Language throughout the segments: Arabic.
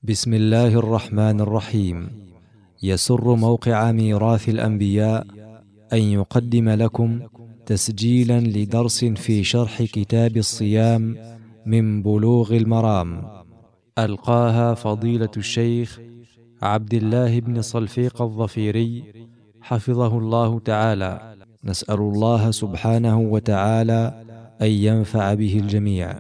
بسم الله الرحمن الرحيم. يسر موقع ميراث الأنبياء أن يقدم لكم تسجيلا لدرس في شرح كتاب الصيام من بلوغ المرام، ألقاها فضيلة الشيخ عبد الله بن صلفيق الظفيري حفظه الله تعالى. نسأل الله سبحانه وتعالى أن ينفع به الجميع.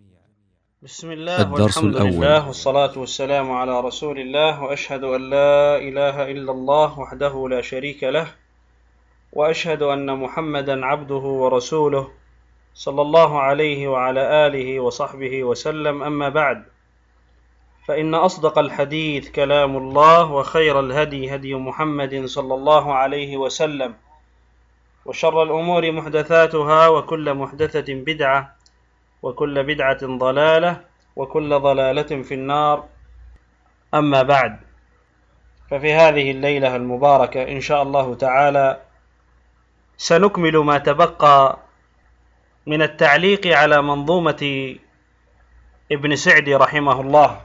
بسم الله والحمد لله والصلاة والسلام على رسول الله، وأشهد أن لا إله إلا الله وحده لا شريك له، وأشهد أن محمدا عبده ورسوله صلى الله عليه وعلى آله وصحبه وسلم. أما بعد، فإن أصدق الحديث كلام الله، وخير الهدي هدي محمد صلى الله عليه وسلم، وشر الأمور محدثاتها، وكل محدثة بدعة، وكل بدعة ضلالة، وكل ضلالة في النار. أما بعد، ففي هذه الليلة المباركة إن شاء الله تعالى سنكمل ما تبقى من التعليق على منظومة ابن سعدي رحمه الله،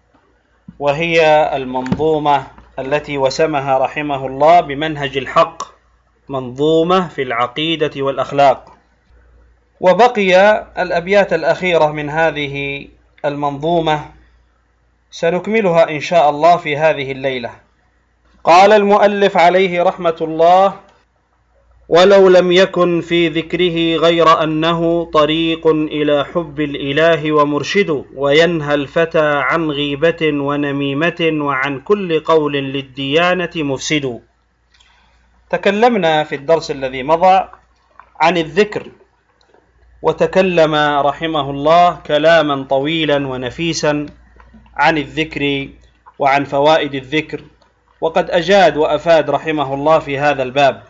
وهي المنظومة التي وسمها رحمه الله بمنهج الحق، منظومة في العقيدة والأخلاق. وبقي الأبيات الأخيرة من هذه المنظومة سنكملها إن شاء الله في هذه الليلة. قال المؤلف عليه رحمة الله: ولو لم يكن في ذكره غير أنه طريق إلى حب الإله ومرشد، وينهى الفتى عن غيبة ونميمة، وعن كل قول للديانة مفسد. تكلمنا في الدرس الذي مضى عن الذكر، وتكلم رحمه الله كلاما طويلا ونفيسا عن الذكر وعن فوائد الذكر، وقد أجاد وأفاد رحمه الله في هذا الباب.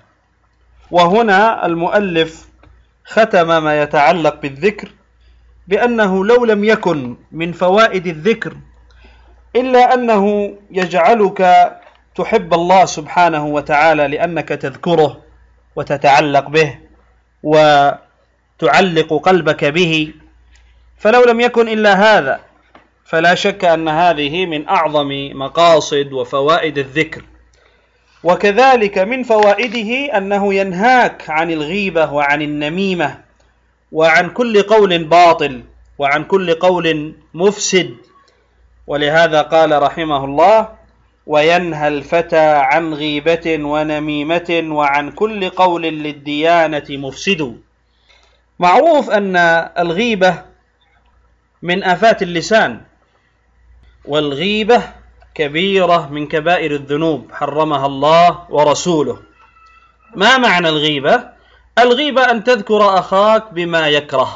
وهنا المؤلف ختم ما يتعلق بالذكر بأنه لو لم يكن من فوائد الذكر إلا أنه يجعلك تحب الله سبحانه وتعالى، لأنك تذكره وتتعلق به وتعلق قلبك به، فلو لم يكن إلا هذا فلا شك أن هذه من أعظم مقاصد وفوائد الذكر. وكذلك من فوائده أنه ينهاك عن الغيبة وعن النميمة وعن كل قول باطل وعن كل قول مفسد. ولهذا قال رحمه الله: وينهى الفتى عن غيبة ونميمة، وعن كل قول للديانة مفسد. معروف أن الغيبة من آفات اللسان، والغيبة كبيرة من كبائر الذنوب حرمها الله ورسوله. ما معنى الغيبة؟ الغيبة أن تذكر أخاك بما يكره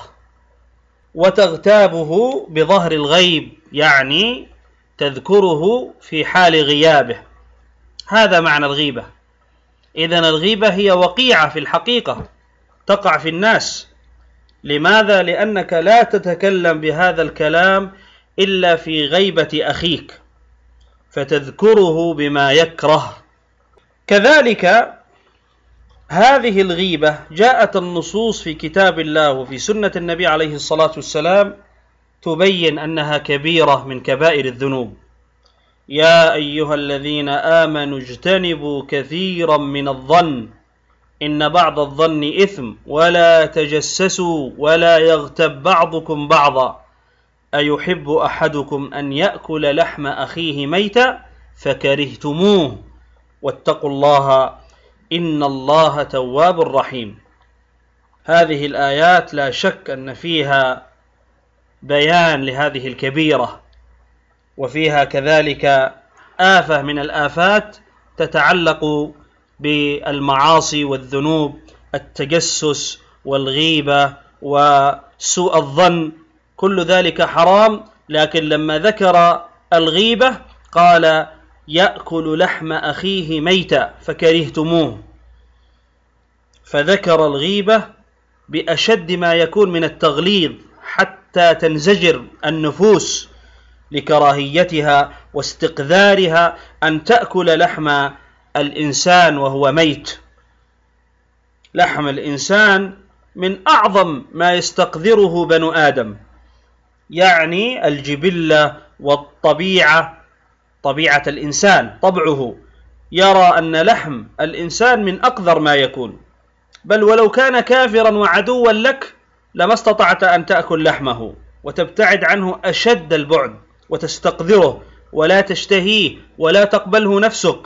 وتغتابه بظهر الغيب، يعني تذكره في حال غيابه، هذا معنى الغيبة. إذن الغيبة هي وقيعة في الحقيقة تقع في الناس. لماذا؟ لأنك لا تتكلم بهذا الكلام إلا في غيبة أخيك، فتذكره بما يكره. كذلك هذه الغيبة جاءت النصوص في كتاب الله وفي سنة النبي عليه الصلاة والسلام تبين أنها كبيرة من كبائر الذنوب. يا أيها الذين آمنوا اجتنبوا كثيرا من الظن إن بعض الظن إثم، ولا تجسسوا ولا يغتب بعضكم بعضا، أيحب أحدكم أن يأكل لحم أخيه ميتا فكرهتموه، واتقوا الله إن الله تواب رحيم. هذه الآيات لا شك أن فيها بيان لهذه الكبيرة، وفيها كذلك آفة من الآفات تتعلق بالمعاصي والذنوب، التجسس والغيبة وسوء الظن، كل ذلك حرام. لكن لما ذكر الغيبة قال: يأكل لحم أخيه ميتا فكرهتموه، فذكر الغيبة بأشد ما يكون من التغليظ حتى تنزجر النفوس لكراهيتها واستقذارها أن تأكل لحم الإنسان وهو ميت. لحم الإنسان من أعظم ما يستقذره بنو آدم، يعني الجبلة والطبيعة طبيعة الإنسان، طبعه يرى أن لحم الإنسان من أقذر ما يكون، بل ولو كان كافرا وعدوا لك لما استطعت أن تأكل لحمه، وتبتعد عنه أشد البعد، وتستقذره ولا تشتهيه ولا تقبله نفسك.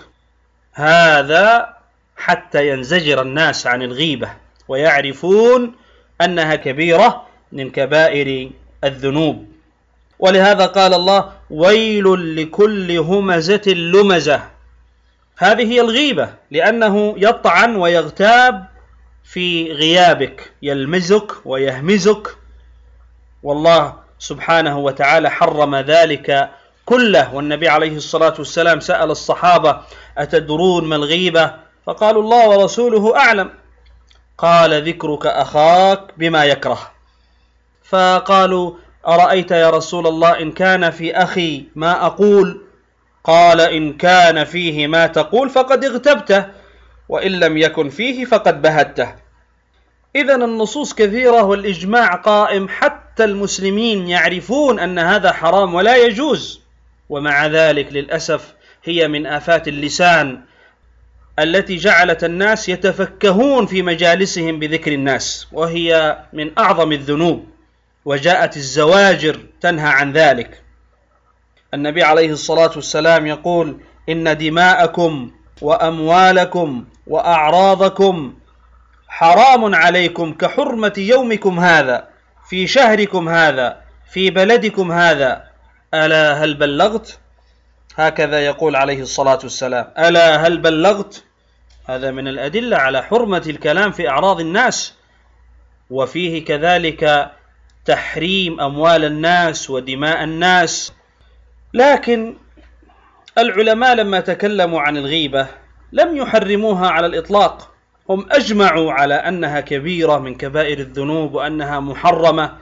هذا حتى ينزجر الناس عن الغيبة ويعرفون أنها كبيرة من كبائر الذنوب. ولهذا قال الله: ويل لكل همزة لمزة. هذه هي الغيبة، لأنه يطعن ويغتاب في غيابك، يلمزك ويهمزك، والله سبحانه وتعالى حرم ذلك كله. والنبي عليه الصلاة والسلام سأل الصحابة: أتدرون ما الغيبة؟ فقالوا: الله ورسوله أعلم. قال: ذكرك أخاك بما يكره. فقالوا: أرأيت يا رسول الله إن كان في أخي ما أقول؟ قال: إن كان فيه ما تقول فقد اغتبته، وإن لم يكن فيه فقد بهته. إذن النصوص كثيرة والإجماع قائم، حتى المسلمين يعرفون أن هذا حرام ولا يجوز، ومع ذلك للأسف هي من آفات اللسان التي جعلت الناس يتفكهون في مجالسهم بذكر الناس، وهي من أعظم الذنوب، وجاءت الزواجر تنهى عن ذلك. النبي عليه الصلاة والسلام يقول: إن دماءكم وأموالكم وأعراضكم حرام عليكم كحرمة يومكم هذا في شهركم هذا في بلدكم هذا، ألا هل بلغت؟ هكذا يقول عليه الصلاة والسلام: ألا هل بلغت؟ هذا من الأدلة على حرمة الكلام في أعراض الناس، وفيه كذلك تحريم أموال الناس ودماء الناس. لكن العلماء لما تكلموا عن الغيبة لم يحرموها على الإطلاق، هم أجمعوا على أنها كبيرة من كبائر الذنوب وأنها محرمة،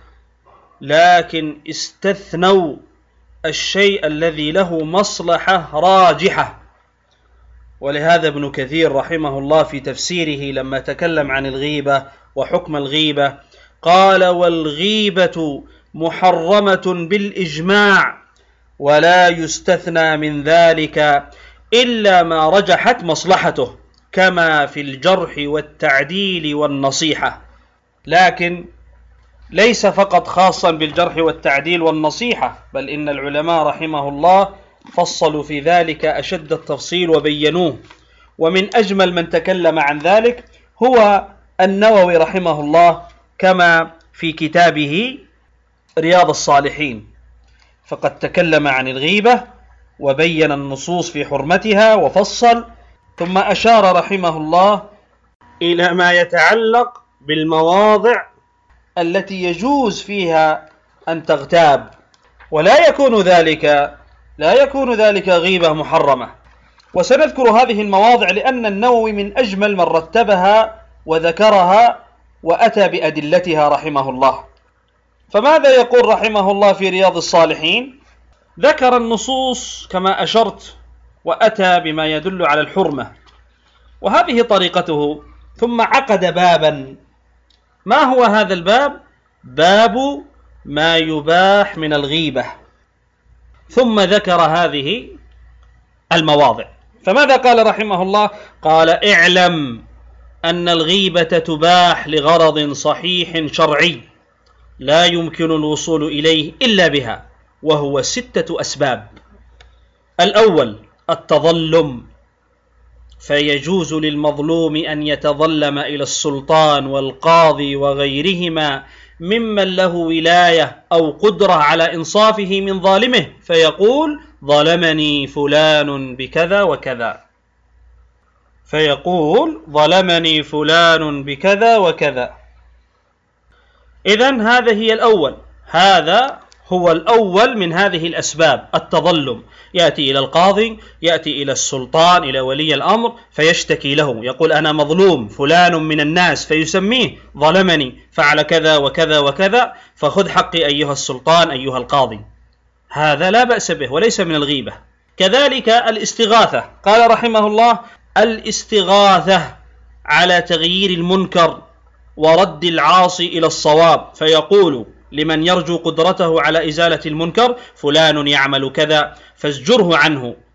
لكن استثنوا الشيء الذي له مصلحة راجحة. ولهذا ابن كثير رحمه الله في تفسيره لما تكلم عن الغيبة وحكم الغيبة قال: والغيبة محرمة بالإجماع، ولا يستثنى من ذلك إلا ما رجحت مصلحته، كما في الجرح والتعديل والنصيحة. لكن ليس فقط خاصا بالجرح والتعديل والنصيحة، بل إن العلماء رحمه الله فصلوا في ذلك أشد التفصيل وبينوه. ومن أجمل من تكلم عن ذلك هو النووي رحمه الله، كما في كتابه رياض الصالحين، فقد تكلم عن الغيبة وبين النصوص في حرمتها وفصل، ثم أشار رحمه الله إلى ما يتعلق بالمواضع التي يجوز فيها أن تغتاب، ولا يكون ذلك غيبة محرمة. وسنذكر هذه المواضع لأن النووي من أجمل من رتبها وذكرها وأتى بأدلتها رحمه الله. فماذا يقول رحمه الله في رياض الصالحين؟ ذكر النصوص كما أشرت وأتى بما يدل على الحرمة، وهذه طريقته، ثم عقد بابا. ما هو هذا الباب؟ باب ما يباح من الغيبة، ثم ذكر هذه المواضع. فماذا قال رحمه الله؟ قال: اعلم أن الغيبة تباح لغرض صحيح شرعي لا يمكن الوصول إليه إلا بها، وهو 6 أسباب. الأول التظلم، فيجوز للمظلوم أن يتظلم إلى السلطان والقاضي وغيرهما ممن له ولاية أو قدرة على إنصافه من ظالمه، فيقول: ظلمني فلان بكذا وكذا، إذن هذا هو الأول من هذه الأسباب، التظلم. يأتي إلى القاضي، يأتي إلى السلطان، إلى ولي الأمر، فيشتكي له، يقول: أنا مظلوم فلان من الناس، فيسميه: ظلمني، فعل كذا وكذا وكذا، فخذ حقي أيها السلطان أيها القاضي. هذا لا بأس به وليس من الغيبة. كذلك الاستغاثة، قال رحمه الله: الاستغاثة على تغيير المنكر ورد العاصي إلى الصواب، فيقول لمن يرجو قدرته على إزالة المنكر: فلان يعمل كذا فازجره عنه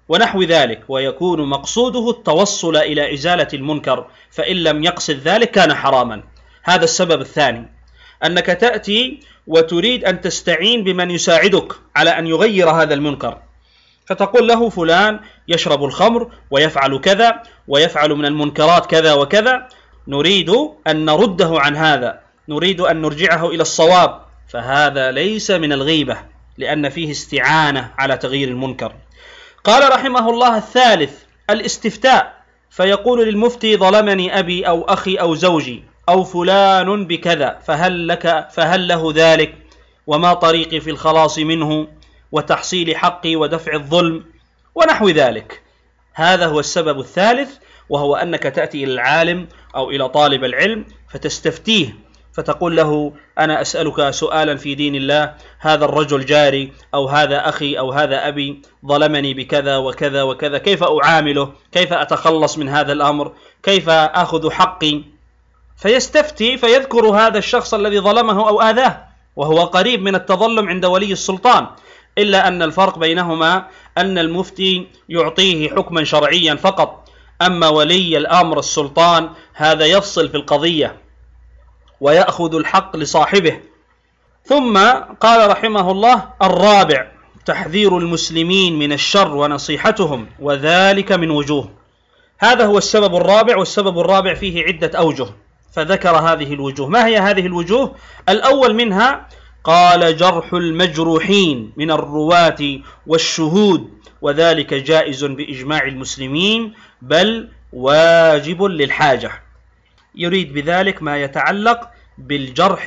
ونحو ذلك، ويكون مقصوده التوصل إلى إزالة المنكر، فإن لم يقصد ذلك كان حراما. هذا السبب الثاني، أنك تأتي وتريد أن تستعين بمن يساعدك على أن يغير هذا المنكر، فتقول له فلان يشرب الخمر ويفعل كذا ويفعل من المنكرات كذا وكذا، نريد أن نرده عن هذا، نريد أن نرجعه إلى الصواب، فهذا ليس من الغيبة لأن فيه استعانة على تغيير المنكر. قال رحمه الله الثالث الاستفتاء، فيقول للمفتي ظلمني أبي أو أخي أو زوجي أو فلان بكذا، فهل له ذلك، وما طريقي في الخلاص منه وتحصيل حقي ودفع الظلم ونحو ذلك. هذا هو السبب الثالث، وهو أنك تأتي إلى العالم أو إلى طالب العلم فتستفتيه، فتقول له أنا أسألك سؤالا في دين الله، هذا الرجل جاري أو هذا أخي أو هذا أبي ظلمني بكذا وكذا وكذا، كيف أعامله، كيف أتخلص من هذا الأمر، كيف أخذ حقي؟ فيستفتي فيذكر هذا الشخص الذي ظلمه أو آذاه، وهو قريب من التظلم عند ولي السلطان، إلا أن الفرق بينهما أن المفتي يعطيه حكما شرعيا فقط، أما ولي الأمر السلطان هذا يفصل في القضية ويأخذ الحق لصاحبه. ثم قال رحمه الله الرابع تحذير المسلمين من الشر ونصيحتهم، وذلك من وجوه. هذا هو السبب الرابع، والسبب الرابع فيه عدة أوجه، فذكر هذه الوجوه. ما هي هذه الوجوه؟ الأول منها قال جرح المجروحين من الرواة والشهود، وذلك جائز بإجماع المسلمين بل واجب للحاجة. يريد بذلك ما يتعلق بالجرح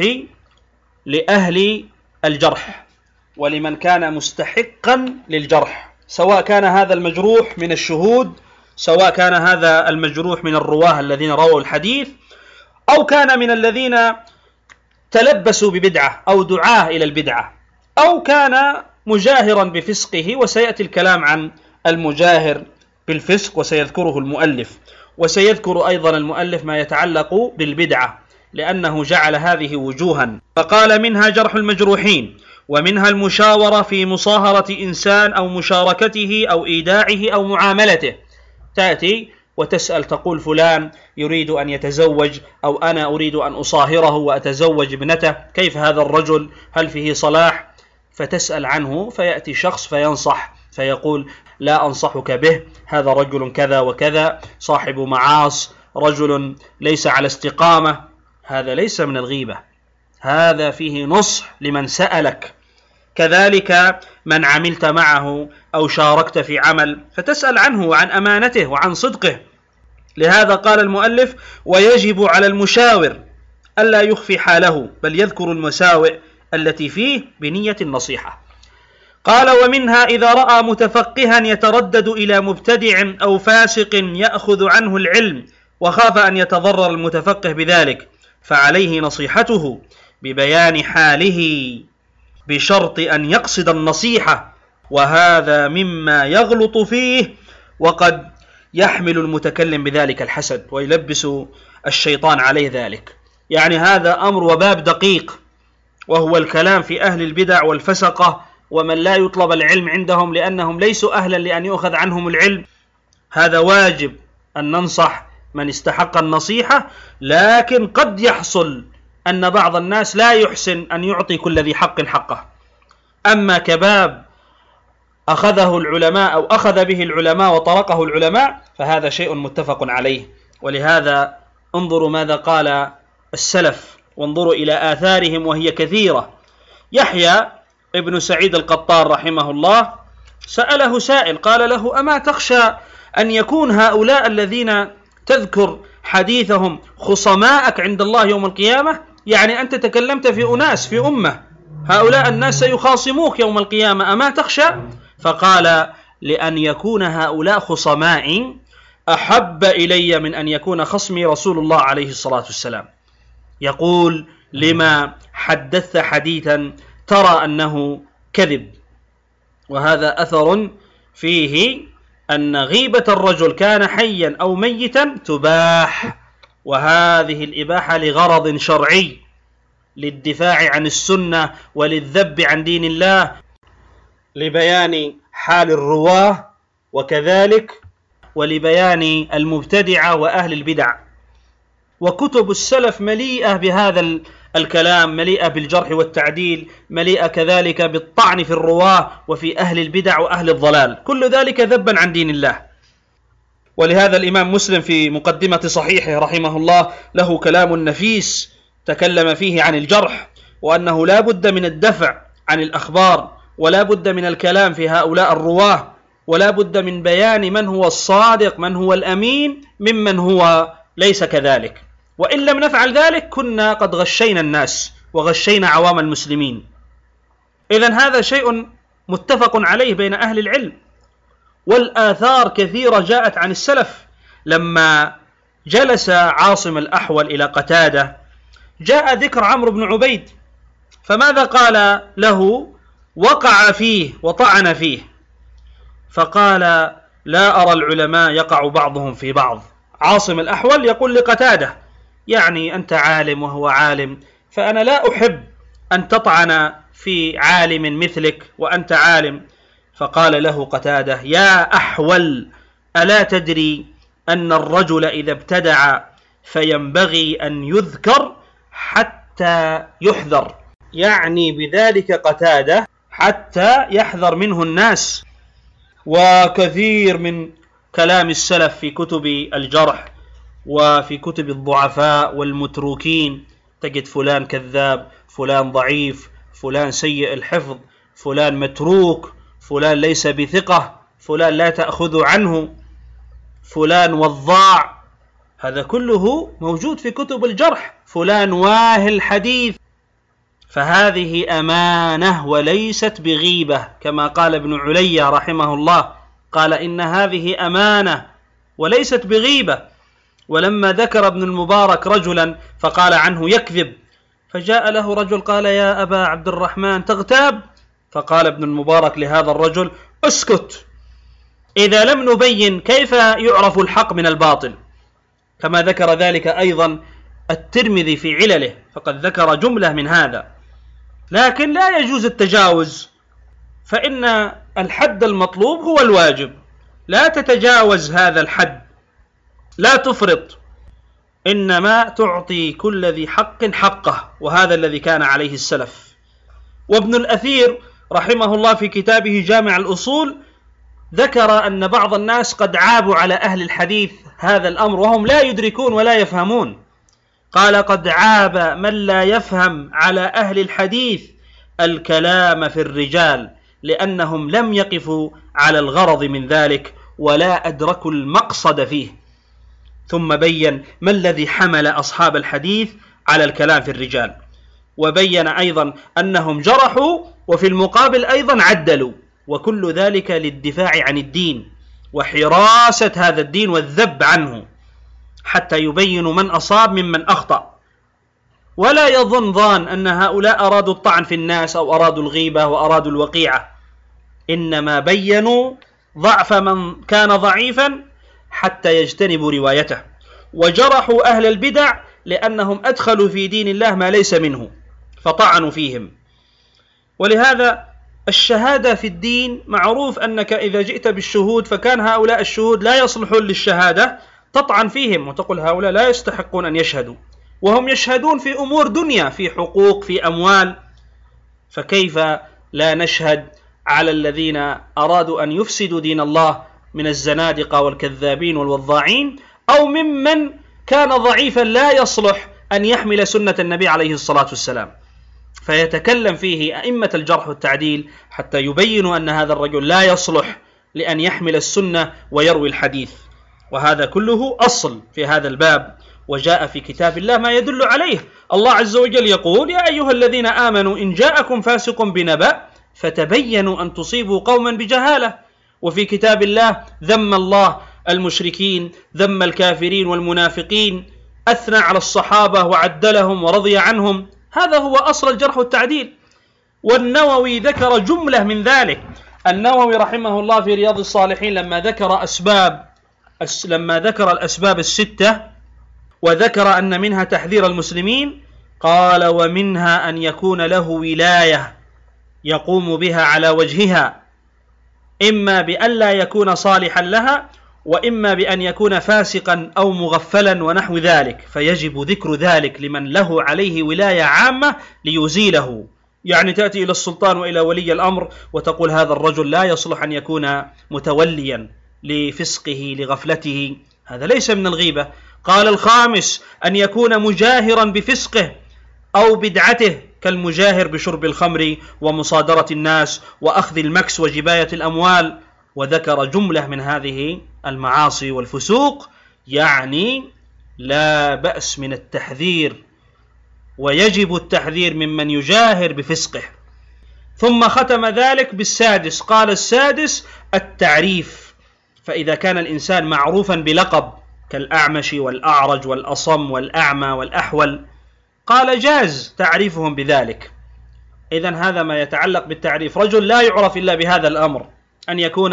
لأهل الجرح ولمن كان مستحقا للجرح، سواء كان هذا المجروح من الشهود، سواء كان هذا المجروح من الرواه الذين رووا الحديث، أو كان من الذين تلبسوا ببدعة أو دعاه إلى البدعة، أو كان مجاهرا بفسقه، وسيأتي الكلام عن المجاهر بالفسق وسيذكره المؤلف، وسيذكر أيضا المؤلف ما يتعلق بالبدعة لأنه جعل هذه وجوها. فقال منها جرح المجروحين، ومنها المشاورة في مصاهرة إنسان أو مشاركته أو إيداعه أو معاملته. تأتي وتسأل تقول فلان يريد أن يتزوج، أو أنا أريد أن أصاهره وأتزوج ابنته، كيف هذا الرجل، هل فيه صلاح؟ فتسأل عنه، فيأتي شخص فينصح فيقول لا أنصحك به، هذا رجل كذا وكذا، صاحب معاص، رجل ليس على استقامة. هذا ليس من الغيبة، هذا فيه نصح لمن سألك. كذلك من عملت معه أو شاركت في عمل فتسأل عنه وعن أمانته وعن صدقه. لهذا قال المؤلف ويجب على المشاور ألا يخفي حاله، بل يذكر المساوئ التي فيه بنية النصيحة. قال ومنها إذا رأى متفقها يتردد إلى مبتدع أو فاسق يأخذ عنه العلم وخاف أن يتضرر المتفقه بذلك، فعليه نصيحته ببيان حاله بشرط أن يقصد النصيحة، وهذا مما يغلط فيه، وقد يحمل المتكلم بذلك الحسد ويلبس الشيطان عليه ذلك. يعني هذا أمر وباب دقيق، وهو الكلام في أهل البدع والفسقة ومن لا يطلب العلم عندهم لأنهم ليسوا أهلا لأن يؤخذ عنهم العلم. هذا واجب أن ننصح من استحق النصيحة، لكن قد يحصل أن بعض الناس لا يحسن أن يعطي كل ذي حق حقه. أما كباب أخذه العلماء أو أخذ به العلماء وطرقه العلماء فهذا شيء متفق عليه. ولهذا انظروا ماذا قال السلف، وانظروا إلى آثارهم وهي كثيرة. يحيى ابن سعيد القطان رحمه الله سأله سائل قال له أما تخشى أن يكون هؤلاء الذين تذكر حديثهم خصماءك عند الله يوم القيامة؟ يعني أنت تكلمت في أناس في أمة، هؤلاء الناس سيخاصموك يوم القيامة، أما تخشى؟ فقال لأن يكون هؤلاء خصمائي أحب إلي من أن يكون خصمي رسول الله عليه الصلاة والسلام. يقول لما حدثت حديثا ترى أنه كذب. وهذا أثر فيه أن غيبة الرجل كان حيا أو ميتا تباح، وهذه الإباحة لغرض شرعي، للدفاع عن السنة وللذب عن دين الله، لبيان حال الرواه وكذلك ولبيان المبتدعة وأهل البدع. وكتب السلف مليئة بهذا الكلام، مليئة بالجرح والتعديل، مليئة كذلك بالطعن في الرواة وفي أهل البدع وأهل الضلال، كل ذلك ذبا عن دين الله. ولهذا الإمام مسلم في مقدمة صحيحه رحمه الله له كلام نفيس تكلم فيه عن الجرح، وأنه لا بد من الدفع عن الأخبار، ولا بد من الكلام في هؤلاء الرواه، ولا بد من بيان من هو الصادق من هو الأمين ممن هو ليس كذلك. وإن لم نفعل ذلك كنا قد غشينا الناس وغشينا عوام المسلمين. إذن هذا شيء متفق عليه بين أهل العلم، والآثار كثيرة جاءت عن السلف. لما جلس عاصم الأحول إلى قتادة جاء ذكر عمرو بن عبيد، فماذا قال له؟ وقع فيه وطعن فيه، فقال: لا أرى العلماء يقع بعضهم في بعض. عاصم الأحول يقول لقتادة: يعني أنت عالم وهو عالم، فأنا لا أحب أن تطعن في عالم مثلك وأنت عالم. فقال له قتادة: يا أحول، ألا تدري أن الرجل إذا ابتدع فينبغي أن يذكر حتى يحذر؟ يعني بذلك قتادة حتى يحذر منه الناس. وكثير من كلام السلف في كتب الجرح وفي كتب الضعفاء والمتروكين تجد فلان كذاب، فلان ضعيف، فلان سيء الحفظ، فلان متروك، فلان ليس بثقة، فلان لا تأخذ عنه، فلان وضاع. هذا كله موجود في كتب الجرح. فلان واهي الحديث. فهذه أمانة وليست بغيبة، كما قال ابن عليا رحمه الله، قال: إن هذه أمانة وليست بغيبة. ولما ذكر ابن المبارك رجلا فقال عنه يكذب، فجاء له رجل قال: يا أبا عبد الرحمن تغتاب؟ فقال ابن المبارك لهذا الرجل: اسكت، إذا لم نبين كيف يعرف الحق من الباطل. كما ذكر ذلك أيضا الترمذي في علله، فقد ذكر جملة من هذا. لكن لا يجوز التجاوز، فإن الحد المطلوب هو الواجب، لا تتجاوز هذا الحد، لا تفرط، إنما تعطي كل ذي حق حقه، وهذا الذي كان عليه السلف. وابن الأثير رحمه الله في كتابه جامع الأصول ذكر أن بعض الناس قد عابوا على أهل الحديث هذا الأمر وهم لا يدركون ولا يفهمون. قال: قد عاب من لا يفهم على أهل الحديث الكلام في الرجال، لأنهم لم يقفوا على الغرض من ذلك ولا أدركوا المقصد فيه. ثم بين ما الذي حمل أصحاب الحديث على الكلام في الرجال، وبين أيضا أنهم جرحوا وفي المقابل أيضا عدلوا، وكل ذلك للدفاع عن الدين وحراسة هذا الدين والذب عنه، حتى يبينوا من أصاب ممن أخطأ. ولا يظن ظان أن هؤلاء أرادوا الطعن في الناس أو أرادوا الغيبة وأرادوا الوقيعة، إنما بينوا ضعف من كان ضعيفا حتى يجتنبوا روايته، وجرحوا أهل البدع لأنهم أدخلوا في دين الله ما ليس منه فطعنوا فيهم. ولهذا الشهادة في الدين معروف أنك إذا جئت بالشهود فكان هؤلاء الشهود لا يصلحون للشهادة، تطعن فيهم وتقول هؤلاء لا يستحقون أن يشهدوا، وهم يشهدون في أمور دنيا، في حقوق، في أموال. فكيف لا نشهد على الذين أرادوا أن يفسدوا دين الله من الزنادقة والكذابين والوضاعين، أو ممن كان ضعيفا لا يصلح أن يحمل سنة النبي عليه الصلاة والسلام، فيتكلم فيه أئمة الجرح والتعديل حتى يبينوا أن هذا الرجل لا يصلح لأن يحمل السنة ويروي الحديث. وهذا كله أصل في هذا الباب، وجاء في كتاب الله ما يدل عليه. الله عز وجل يقول: يا أيها الذين آمنوا إن جاءكم فاسق بنبأ فتبينوا أن تصيبوا قوما بجهالة. وفي كتاب الله ذم الله المشركين، ذم الكافرين والمنافقين، أثنى على الصحابة وعدلهم ورضي عنهم. هذا هو أصل الجرح والتعديل. والنووي ذكر جملة من ذلك. النووي رحمه الله في رياض الصالحين لما ذكر الأسباب الستة وذكر أن منها تحذير المسلمين، قال: ومنها أن يكون له ولاية يقوم بها على وجهها، إما بأن لا يكون صالحا لها، وإما بأن يكون فاسقا أو مغفلا ونحو ذلك، فيجب ذكر ذلك لمن له عليه ولاية عامة ليزيله. يعني تأتي إلى السلطان وإلى ولي الأمر وتقول هذا الرجل لا يصلح أن يكون متوليا لفسقه لغفلته، هذا ليس من الغيبة. قال الخامس أن يكون مجاهرا بفسقه أو بدعته، كالمجاهر بشرب الخمر ومصادرة الناس وأخذ المكس وجباية الأموال، وذكر جملة من هذه المعاصي والفسوق. يعني لا بأس من التحذير، ويجب التحذير ممن يجاهر بفسقه. ثم ختم ذلك بالسادس، قال السادس التعريف، فإذا كان الإنسان معروفا بلقب كالأعمش والأعرج والأصم والأعمى والأحول، قال جاز تعريفهم بذلك. إذن هذا ما يتعلق بالتعريف. رجل لا يعرف إلا بهذا الأمر، أن يكون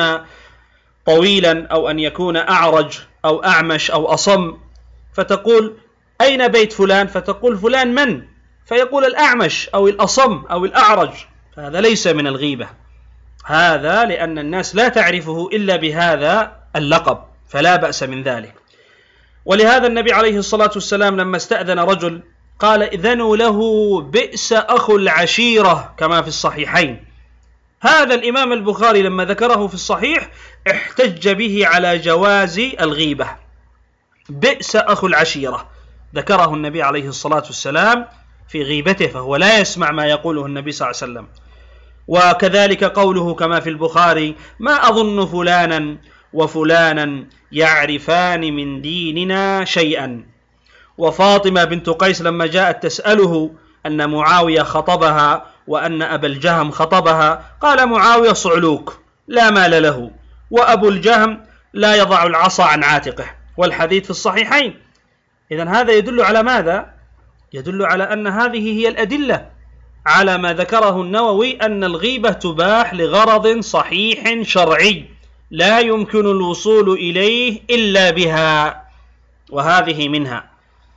طويلا أو أن يكون أعرج أو أعمش أو أصم، فتقول أين بيت فلان؟ فتقول فلان من؟ فيقول الأعمش أو الأصم أو الأعرج، هذا ليس من الغيبة، هذا لأن الناس لا تعرفه إلا بهذا اللقب، فلا بأس من ذلك. ولهذا النبي عليه الصلاة والسلام لما استأذن رجل قال إذنوا له بئس أخو العشيرة، كما في الصحيحين. هذا الإمام البخاري لما ذكره في الصحيح احتج به على جواز الغيبة. بئس أخو العشيرة ذكره النبي عليه الصلاة والسلام في غيبته، فهو لا يسمع ما يقوله النبي صلى الله عليه وسلم. وكذلك قوله كما في البخاري ما أظن فلانا وفلانا يعرفان من ديننا شيئا. وفاطمة بنت قيس لما جاءت تسأله أن معاوية خطبها وأن أبا الجهم خطبها، قال معاوية صعلوك لا مال له، وأبو الجهم لا يضع العصا عن عاتقه، والحديث في الصحيحين. إذن هذا يدل على ماذا؟ يدل على أن هذه هي الأدلة على ما ذكره النووي، أن الغيبة تباح لغرض صحيح شرعي لا يمكن الوصول إليه إلا بها، وهذه منها.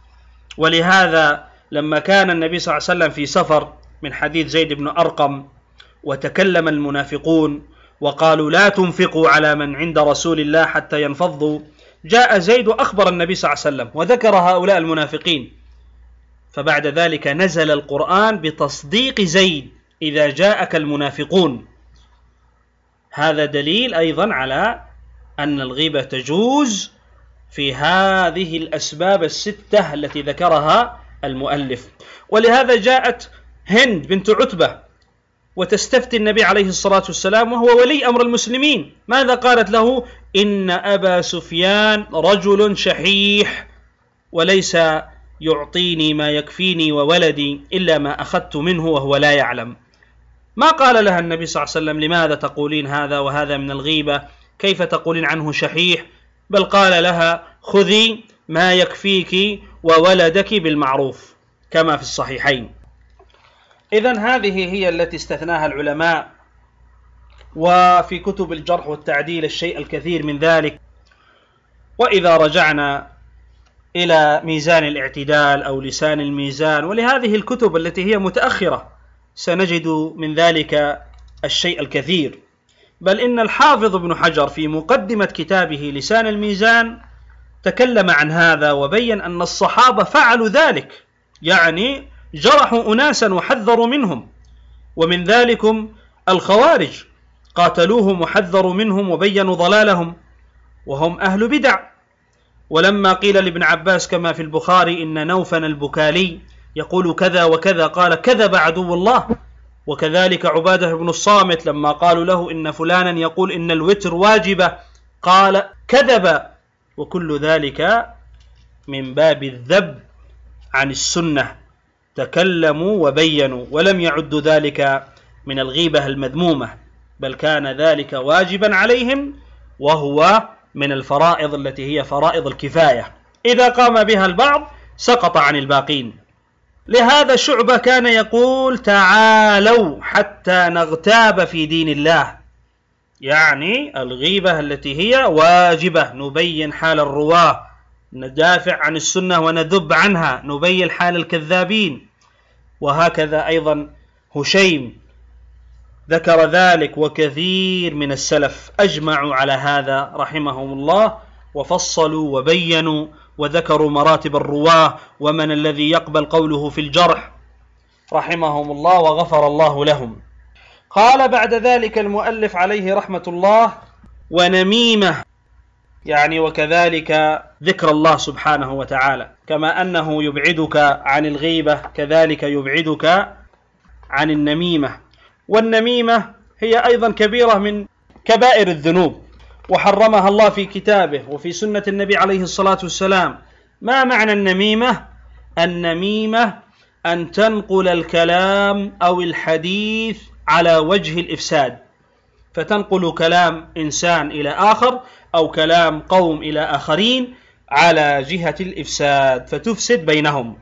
ولهذا لما كان النبي صلى الله عليه وسلم في سفر من حديث زيد بن أرقم، وتكلم المنافقون وقالوا لا تنفقوا على من عند رسول الله حتى ينفضوا، جاء زيد وأخبر النبي صلى الله عليه وسلم وذكر هؤلاء المنافقين، فبعد ذلك نزل القرآن بتصديق زيد إذا جاءك المنافقون. هذا دليل أيضا على أن الغيبة تجوز في هذه الأسباب الستة التي ذكرها المؤلف. ولهذا جاءت هند بنت عتبة وتستفتي النبي عليه الصلاة والسلام وهو ولي أمر المسلمين، ماذا قالت له؟ إن أبا سفيان رجل شحيح وليس يعطيني ما يكفيني وولدي إلا ما أخذت منه وهو لا يعلم. ما قال لها النبي صلى الله عليه وسلم لماذا تقولين هذا وهذا من الغيبة، كيف تقولين عنه شحيح؟ بل قال لها خذي ما يكفيك وولدك بالمعروف، كما في الصحيحين. إذن هذه هي التي استثناها العلماء، وفي كتب الجرح والتعديل الشيء الكثير من ذلك. وإذا رجعنا إلى ميزان الاعتدال أو لسان الميزان ولهذه الكتب التي هي متأخرة سنجد من ذلك الشيء الكثير. بل إن الحافظ ابن حجر في مقدمة كتابه لسان الميزان تكلم عن هذا وبين أن الصحابة فعلوا ذلك، يعني جرحوا أناسا وحذروا منهم، ومن ذلكم الخوارج قاتلوهم وحذروا منهم وبينوا ضلالهم وهم أهل بدع. ولما قيل لابن عباس كما في البخاري إن نوفا البكالي يقول كذا وكذا قال كذب عدو الله. وكذلك عبادة بن الصامت لما قالوا له إن فلانا يقول إن الوتر واجبة قال كذب. وكل ذلك من باب الذب عن السنة، تكلموا وبينوا ولم يعدوا ذلك من الغيبة المذمومة، بل كان ذلك واجبا عليهم، وهو من الفرائض التي هي فرائض الكفاية، إذا قام بها البعض سقط عن الباقين. لهذا شعبة كان يقول تعالوا حتى نغتاب في دين الله، يعني الغيبة التي هي واجبة نبين حال الرواة، ندافع عن السنة ونذب عنها، نبين حال الكذابين. وهكذا أيضا هشيم ذكر ذلك وكثير من السلف أجمعوا على هذا رحمهم الله، وفصلوا وبينوا وذكروا مراتب الرواة ومن الذي يقبل قوله في الجرح رحمهم الله وغفر الله لهم. قال بعد ذلك المؤلف عليه رحمة الله: ونميمة، يعني وكذلك ذكر الله سبحانه وتعالى، كما أنه يبعدك عن الغيبة كذلك يبعدك عن النميمة. والنميمة هي أيضا كبيرة من كبائر الذنوب، وحرمها الله في كتابه وفي سنة النبي عليه الصلاة والسلام. ما معنى النميمة؟ النميمة أن تنقل الكلام أو الحديث على وجه الإفساد، فتنقل كلام إنسان إلى آخر أو كلام قوم إلى آخرين على جهة الإفساد فتفسد بينهم.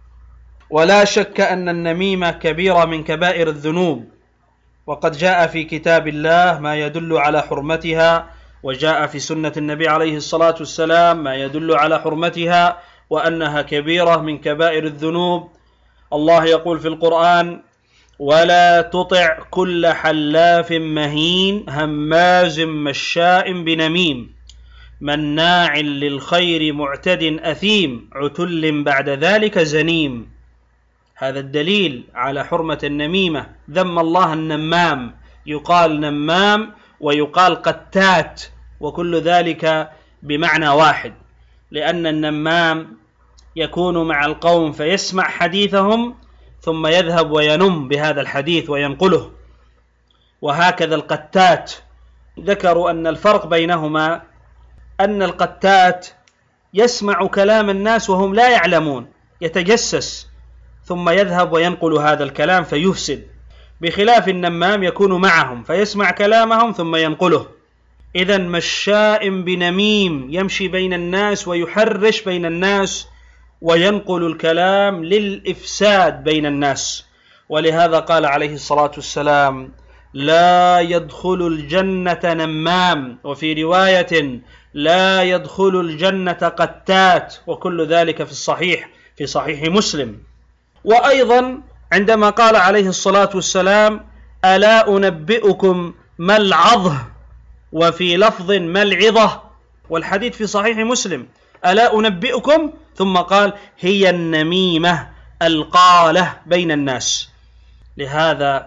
ولا شك أن النميمة كبيرة من كبائر الذنوب، وقد جاء في كتاب الله ما يدل على حرمتها، وجاء في سنة النبي عليه الصلاة والسلام ما يدل على حرمتها وأنها كبيرة من كبائر الذنوب. الله يقول في القرآن: ولا تطع كل حلاف مهين هماز مشاء بنميم مناع للخير معتد أثيم عتل بعد ذلك زنيم. هذا الدليل على حرمة النميمة. ذم الله النمام، يقال نمام ويقال قتات، وكل ذلك بمعنى واحد، لأن النمام يكون مع القوم فيسمع حديثهم ثم يذهب وينم بهذا الحديث وينقله، وهكذا القتات. ذكروا أن الفرق بينهما أن القتات يسمع كلام الناس وهم لا يعلمون، يتجسس ثم يذهب وينقل هذا الكلام فيفسد، بخلاف النمام يكون معهم فيسمع كلامهم ثم ينقله. إذن مشاء بنميم، يمشي بين الناس ويحرش بين الناس وينقل الكلام للإفساد بين الناس. ولهذا قال عليه الصلاة والسلام: لا يدخل الجنة نمام، وفي رواية: لا يدخل الجنة قتات، وكل ذلك في الصحيح، في صحيح مسلم. وأيضا عندما قال عليه الصلاة والسلام: ألا أنبئكم ما العظه، وفي لفظ ما العظة، والحديث في صحيح مسلم: ألا أنبئكم، ثم قال: هي النميمة القالة بين الناس. لهذا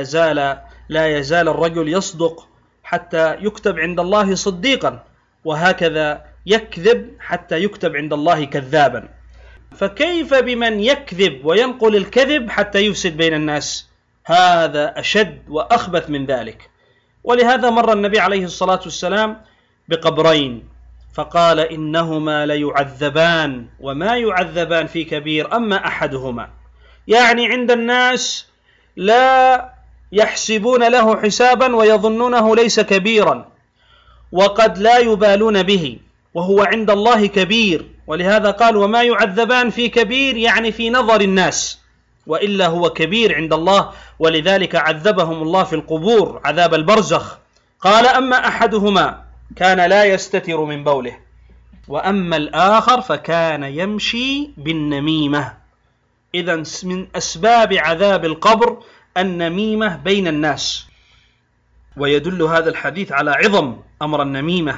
لا يزال الرجل يصدق حتى يكتب عند الله صديقا، وهكذا يكذب حتى يكتب عند الله كذابا. فكيف بمن يكذب وينقل الكذب حتى يفسد بين الناس؟ هذا أشد وأخبث من ذلك. ولهذا مر النبي عليه الصلاة والسلام بقبرين فقال: إنهما ليعذبان وما يعذبان في كبير أما أحدهما. يعني عند الناس لا يحسبون له حسابا ويظنونه ليس كبيرا، وقد لا يبالون به، وهو عند الله كبير. ولهذا قال: وما يعذبان في كبير، يعني في نظر الناس، وإلا هو كبير عند الله. ولذلك عذبهم الله في القبور عذاب البرزخ. قال: أما أحدهما كان لا يستتر من بوله، وأما الآخر فكان يمشي بالنميمة. إذن من أسباب عذاب القبر النميمة بين الناس. ويدل هذا الحديث على عظم أمر النميمة،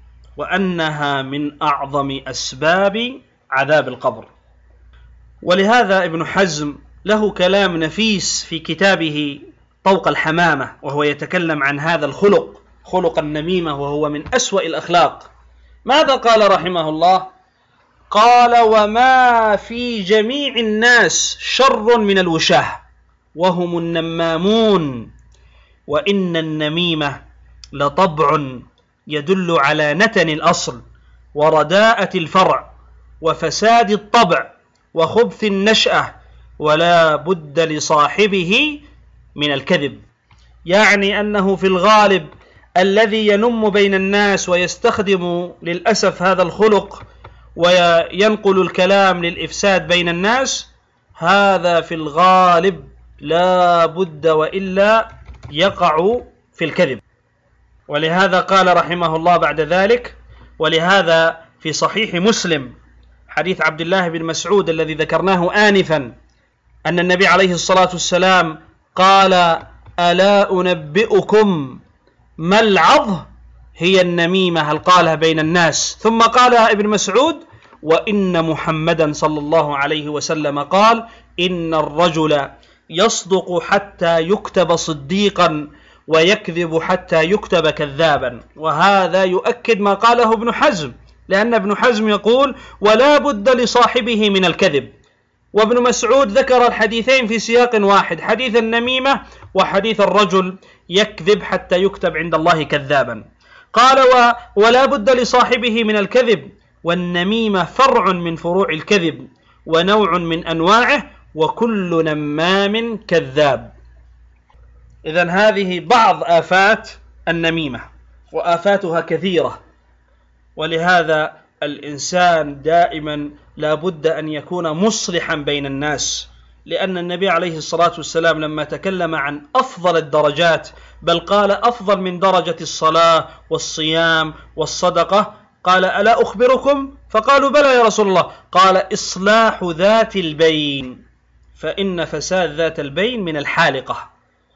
وأنها من أعظم أسباب عذاب القبر. ولهذا ابن حزم له كلام نفيس في كتابه طوق الحمامة، وهو يتكلم عن هذا الخلق، خلق النميمة، وهو من أسوأ الأخلاق. ماذا قال رحمه الله؟ قال: وما في جميع الناس شر من الوشاة وهم النمامون، وإن النميمة لطبع يدل على نتن الأصل ورداءة الفرع وفساد الطبع وخبث النشأة، ولا بد لصاحبه من الكذب. يعني أنه في الغالب الذي ينم بين الناس ويستخدم للأسف هذا الخلق وينقل الكلام للإفساد بين الناس، هذا في الغالب لا بد وإلا يقع في الكذب. ولهذا قال رحمه الله بعد ذلك: ولهذا في صحيح مسلم حديث عبد الله بن مسعود الذي ذكرناه آنفا، أن النبي عليه الصلاة والسلام قال: ألا أنبئكم ما العظ؟ هي النميمة، هل قالها بين الناس. ثم قالها ابن مسعود: وإن محمدا صلى الله عليه وسلم قال: إن الرجل يصدق حتى يكتب صديقا ويكذب حتى يكتب كذابا. وهذا يؤكد ما قاله ابن حزم، لأن ابن حزم يقول: ولا بد لصاحبه من الكذب. وابن مسعود ذكر الحديثين في سياق واحد، حديث النميمة وحديث الرجل يكذب حتى يكتب عند الله كذابا. قال: ولا بد لصاحبه من الكذب، والنميمة فرع من فروع الكذب ونوع من أنواعه، وكل نمام كذاب. إذن هذه بعض آفات النميمة، وآفاتها كثيرة، ولهذا الإنسان دائما لا بد أن يكون مصلحا بين الناس، لأن النبي عليه الصلاة والسلام لما تكلم عن أفضل الدرجات، بل قال أفضل من درجة الصلاة والصيام والصدقة، قال: ألا أخبركم؟ فقالوا: بلى يا رسول الله. قال: إصلاح ذات البين، فإن فساد ذات البين من الحالقة.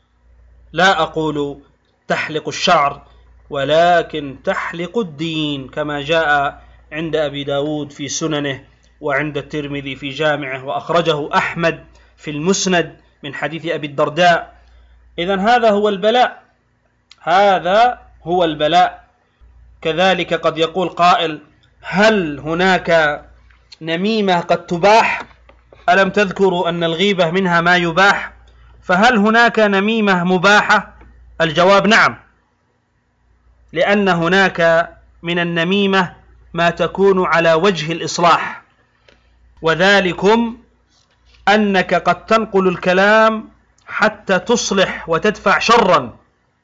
لا أقول تحلق الشعر، ولكن تحلق الدين، كما جاء عند أبي داود في سننه، وعند الترمذي في جامعه، وأخرجه أحمد في المسند من حديث أبي الدرداء. إذن هذا هو البلاء، هذا هو البلاء. كذلك قد يقول قائل: هل هناك نميمة قد تباح؟ ألم تذكروا أن الغيبة منها ما يباح؟ فهل هناك نميمة مباحة؟ الجواب: نعم، لأن هناك من النميمة ما تكون على وجه الإصلاح، وذلكم أنك قد تنقل الكلام حتى تصلح وتدفع شرا،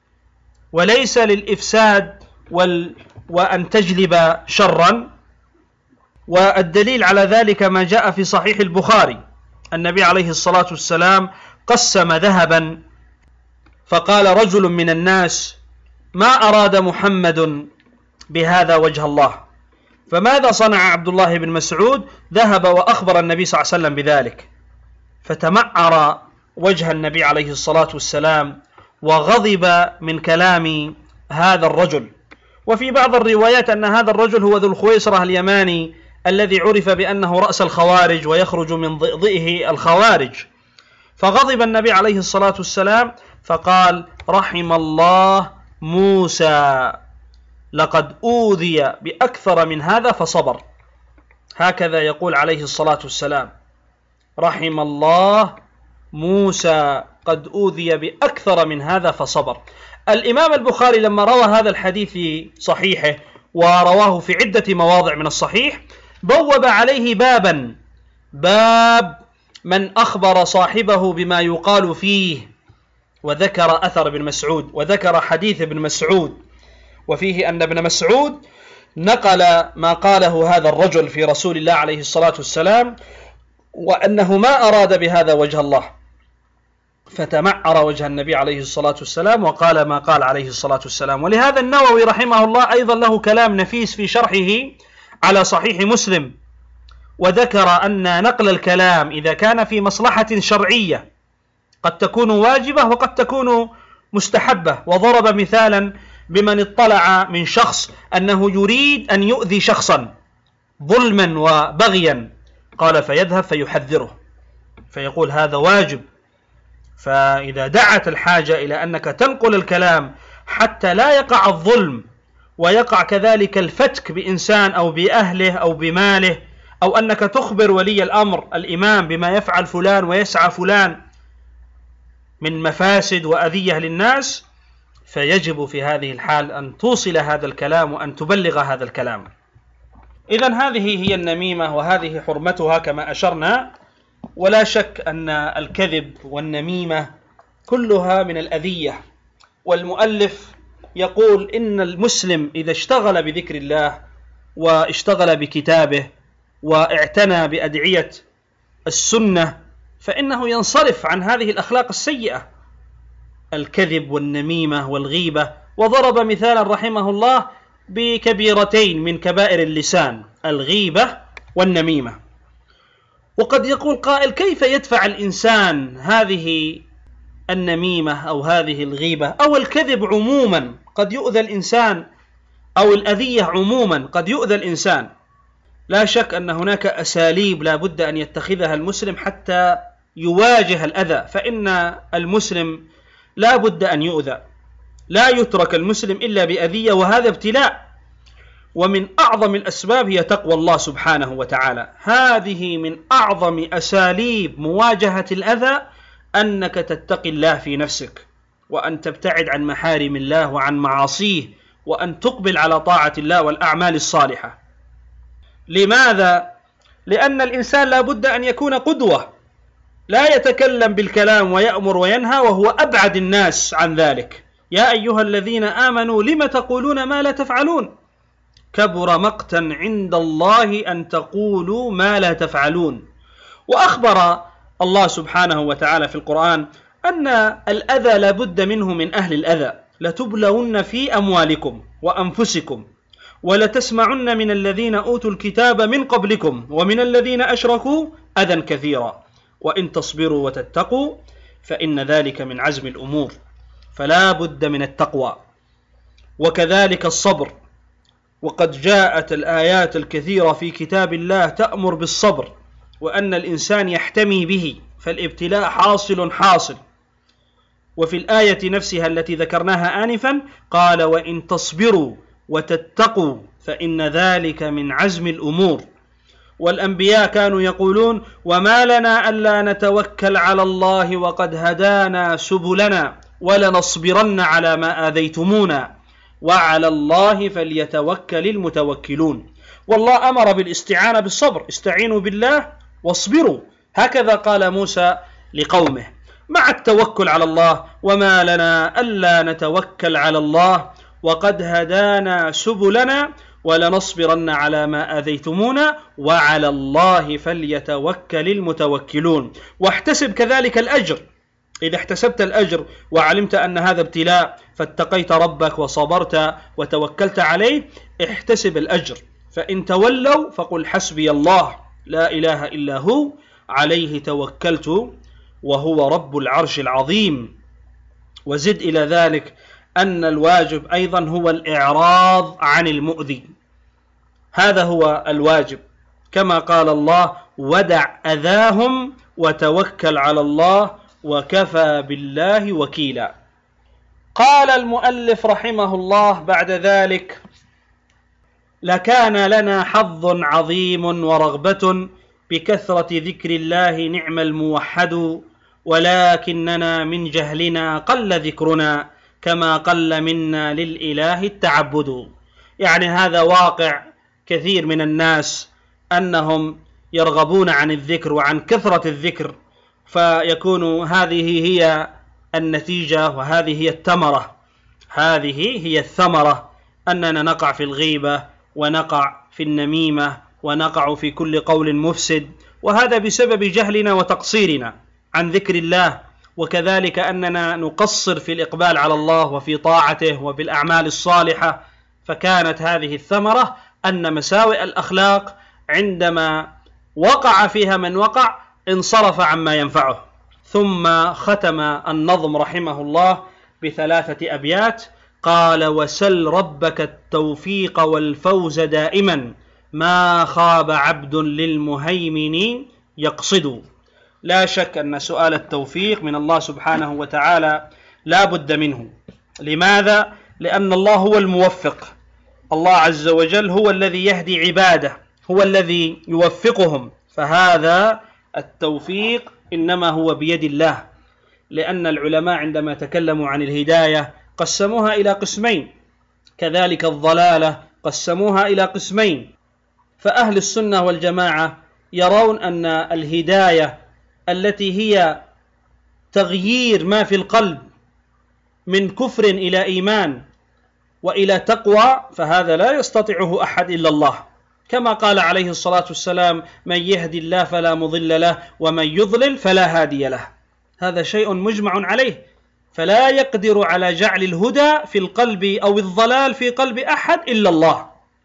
وليس للإفساد وأن تجلب شرا. والدليل على ذلك ما جاء في صحيح البخاري، النبي عليه الصلاة والسلام قسم ذهبا، فقال رجل من الناس: ما أراد محمد بهذا وجه الله؟ فماذا صنع عبد الله بن مسعود؟ ذهب وأخبر النبي صلى الله عليه وسلم بذلك، فتمعر وجه النبي عليه الصلاة والسلام وغضب من كلام هذا الرجل. وفي بعض الروايات أن هذا الرجل هو ذو الخويصرة اليماني الذي عرف بأنه رأس الخوارج ويخرج من ضئضئه الخوارج. فغضب النبي عليه الصلاة والسلام فقال: رحم الله موسى، لقد أوذي بأكثر من هذا فصبر. هكذا يقول عليه الصلاة والسلام: رحم الله موسى، قد أوذي بأكثر من هذا فصبر. الإمام البخاري لما روى هذا الحديث في صحيحه، ورواه في عدة مواضع من الصحيح، بوب عليه بابا، باب من أخبر صاحبه بما يقال فيه، وذكر أثر ابن مسعود، وذكر حديث ابن مسعود، وفيه أن ابن مسعود نقل ما قاله هذا الرجل في رسول الله عليه الصلاة والسلام، وأنه ما أراد بهذا وجه الله. فتمعر وجه النبي عليه الصلاة والسلام وقال ما قال عليه الصلاة والسلام. ولهذا النووي رحمه الله أيضا له كلام نفيس في شرحه على صحيح مسلم، وذكر أن نقل الكلام إذا كان في مصلحة شرعية قد تكون واجبة وقد تكون مستحبة، وضرب مثالا بمن اطلع من شخص أنه يريد أن يؤذي شخصا ظلما وبغيا، قال فيذهب فيحذره، فيقول هذا واجب. فإذا دعت الحاجة إلى أنك تنقل الكلام حتى لا يقع الظلم ويقع كذلك الفتك بإنسان أو بأهله أو بماله، أو أنك تخبر ولي الأمر الإمام بما يفعل فلان ويسعى فلان من مفاسد وأذية للناس، فيجب في هذه الحال أن توصل هذا الكلام وأن تبلغ هذا الكلام. إذن هذه هي النميمة، وهذه حرمتها كما أشرنا. ولا شك أن الكذب والنميمة كلها من الأذية. والمؤلف يقول إن المسلم إذا اشتغل بذكر الله واشتغل بكتابه واعتنى بأدعية السنة، فإنه ينصرف عن هذه الأخلاق السيئة، الكذب والنميمة والغيبة. وضرب مثالا رحمه الله بكبيرتين من كبائر اللسان، الغيبة والنميمة. وقد يقول قائل: كيف يدفع الإنسان هذه النميمة أو هذه الغيبة أو الكذب عموما قد يؤذى الإنسان، أو الأذية عموما قد يؤذى الإنسان. لا شك أن هناك أساليب لا بد أن يتخذها المسلم حتى يواجه الأذى، فإن المسلم لا بد أن يؤذى، لا يترك المسلم إلا بأذية، وهذا ابتلاء. ومن أعظم الأسباب هي تقوى الله سبحانه وتعالى. هذه من أعظم أساليب مواجهة الأذى، أنك تتقي الله في نفسك، وأن تبتعد عن محارم الله وعن معاصيه، وأن تقبل على طاعة الله والأعمال الصالحة. لماذا؟ لأن الإنسان لا بد أن يكون قدوة، لا يتكلم بالكلام ويأمر وينهى وهو أبعد الناس عن ذلك. يا أيها الذين آمنوا لم تقولون ما لا تفعلون، كبر مقتا عند الله أن تقولوا ما لا تفعلون. وأخبر الله سبحانه وتعالى في القرآن أن الأذى لا بد منه من أهل الأذى. لتبلون في أموالكم وأنفسكم ولتسمعن من الذين أوتوا الكتاب من قبلكم ومن الذين أشركوا أذى كثيرا وإن تصبروا وتتقوا فإن ذلك من عزم الأمور. فلا بد من التقوى، وكذلك الصبر. وقد جاءت الآيات الكثيرة في كتاب الله تأمر بالصبر، وأن الإنسان يحتمي به، فالابتلاء حاصل. وفي الآية نفسها التي ذكرناها آنفا قال وإن تصبروا وتتقوا فإن ذلك من عزم الأمور. والأنبياء كانوا يقولون وما لنا ألا نتوكل على الله وقد هدانا سبلنا ولنصبرن على ما آذيتمونا وعلى الله فليتوكل المتوكلون. والله أمر بالاستعانة بالصبر، استعينوا بالله واصبروا، هكذا قال موسى لقومه، مع التوكل على الله. وما لنا ألا نتوكل على الله وقد هدانا سبلنا ولنصبرن على ما آذيتمونا وعلى الله فليتوكل المتوكلون. واحتسب كذلك الأجر، إذا احتسبت الأجر وعلمت أن هذا ابتلاء فاتقيت ربك وصبرت وتوكلت عليه، احتسب الأجر. فإن تولوا فقل حسبي الله لا إله إلا هو عليه توكلت وهو رب العرش العظيم. وزد إلى ذلك أن الواجب أيضا هو الإعراض عن المؤذي، هذا هو الواجب، كما قال الله ودع أذاهم وتوكل على الله وكفى بالله وكيلا. قال المؤلف رحمه الله بعد ذلك لكان لنا حظ عظيم ورغبة بكثرة ذكر الله نعم الموحد، ولكننا من جهلنا قل ذكرنا كما قل منا للإله التعبد. يعني هذا واقع كثير من الناس أنهم يرغبون عن الذكر وعن كثرة الذكر، فيكون هذه هي النتيجة وهذه هي الثمرة. هذه هي الثمرة، أننا نقع في الغيبة ونقع في النميمة ونقع في كل قول مفسد، وهذا بسبب جهلنا وتقصيرنا عن ذكر الله، وكذلك أننا نقصر في الإقبال على الله وفي طاعته وبالأعمال الصالحة. فكانت هذه الثمرة أن مساوئ الأخلاق عندما وقع فيها من وقع انصرف عما ينفعه. ثم ختم النظم رحمه الله بثلاثة أبيات، قال وسل ربك التوفيق والفوز دائما ما خاب عبد للمهيمن يقصد. لا شك أن سؤال التوفيق من الله سبحانه وتعالى لا بد منه. لماذا؟ لأن الله هو الموفق، الله عز وجل هو الذي يهدي عباده، هو الذي يوفقهم، فهذا التوفيق إنما هو بيد الله. لأن العلماء عندما تكلموا عن الهداية قسموها إلى قسمين، كذلك الضلالة قسموها إلى قسمين. فأهل السنة والجماعة يرون أن الهداية التي هي تغيير ما في القلب من كفر إلى إيمان وإلى تقوى، فهذا لا يستطيعه أحد إلا الله، كما قال عليه الصلاة والسلام من يهدي الله فلا مضل له ومن يضلل فلا هادي له. هذا شيء مجمع عليه، فلا يقدر على جعل الهدى في القلب أو الضلال في قلب أحد إلا الله.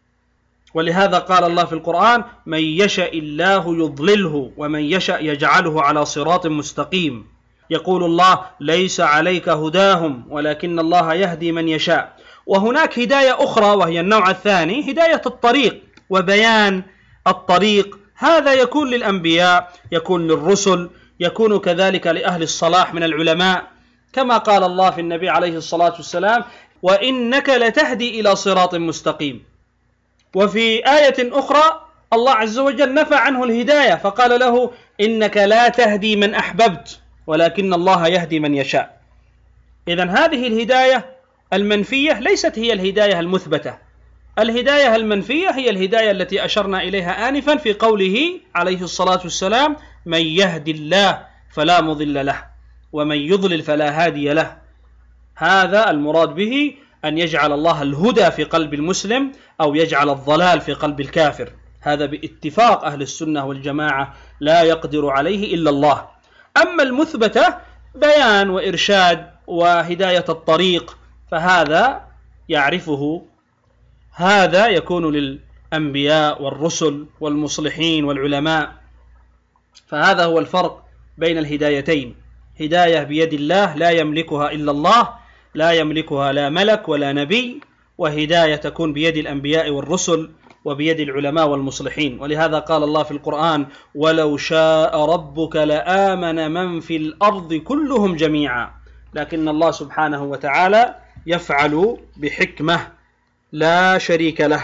ولهذا قال الله في القرآن من يشاء الله يضلله ومن يشاء يجعله على صراط مستقيم. يقول الله: ليس عليك هداهم ولكن الله يهدي من يشاء. وهناك هداية أخرى وهي النوع الثاني، هداية الطريق وبيان الطريق. هذا يكون للأنبياء، يكون للرسل، يكون كذلك لأهل الصلاح من العلماء، كما قال الله في النبي عليه الصلاة والسلام: وإنك لتهدي إلى صراط مستقيم. وفي آية أخرى الله عز وجل نفى عنه الهداية فقال له: إنك لا تهدي من أحببت ولكن الله يهدي من يشاء. إذن هذه الهداية المنفية ليست هي الهداية المثبتة. الهداية المنفية هي الهداية التي أشرنا إليها آنفا في قوله عليه الصلاة والسلام: من يهدي الله فلا مضل له ومن يضلل فلا هادي له. هذا المراد به أن يجعل الله الهدى في قلب المسلم أو يجعل الضلال في قلب الكافر. هذا باتفاق أهل السنة والجماعة، لا يقدر عليه إلا الله. أما المثبتة بيان وإرشاد وهداية الطريق فهذا يعرفه، هذا يكون للأنبياء والرسل والمصلحين والعلماء. فهذا هو الفرق بين الهدايتين: هداية بيد الله لا يملكها إلا الله، لا يملكها لا ملك ولا نبي، وهداية تكون بيد الأنبياء والرسل وبيد العلماء والمصلحين. ولهذا قال الله في القرآن: ولو شاء ربك لآمن من في الأرض كلهم جميعا، لكن الله سبحانه وتعالى يفعل بحكمة لا شريك له.